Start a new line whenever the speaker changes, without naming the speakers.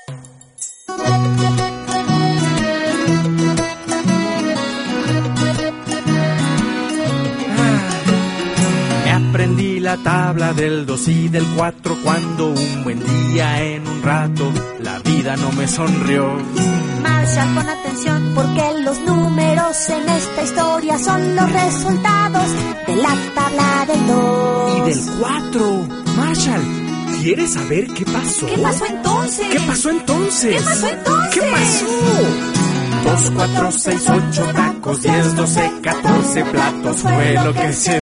Aprendí la tabla del 2 y del 4 cuando un buen día en un rato la vida no me sonrió.
Marshall, pon atención porque los números en esta historia son los resultados de la tabla del 2
y del 4. Marshall, ¿quieres saber qué pasó?
¿Qué pasó entonces?
¿Qué pasó entonces?
¿Qué pasó entonces?
¿Qué pasó? 2, 4, 6, 8 tacos, 10, 12, 14 platos fue lo que se